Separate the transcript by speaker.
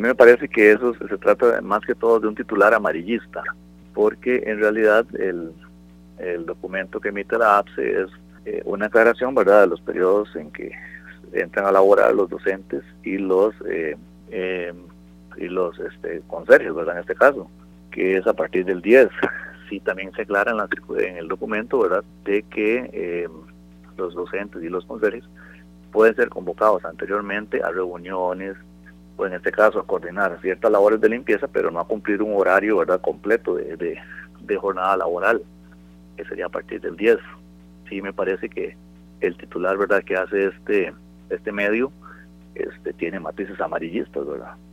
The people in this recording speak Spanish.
Speaker 1: mí me parece que eso se trata más que todo de un titular amarillista, porque en realidad el documento que emite la APSE es una aclaración, ¿verdad?, de los periodos en que entran a laborar los docentes y los conserjes, ¿verdad?, en este caso, que es a partir del 10. Sí, también se aclara en el documento, ¿verdad?, de que los docentes y los conserjes pueden ser convocados anteriormente a reuniones, o en este caso a coordinar ciertas labores de limpieza, pero no a cumplir un horario, ¿verdad?, completo de jornada laboral, que sería a partir del 10. Sí, me parece que el titular, ¿verdad?, que hace este medio tiene matices amarillistas, ¿verdad?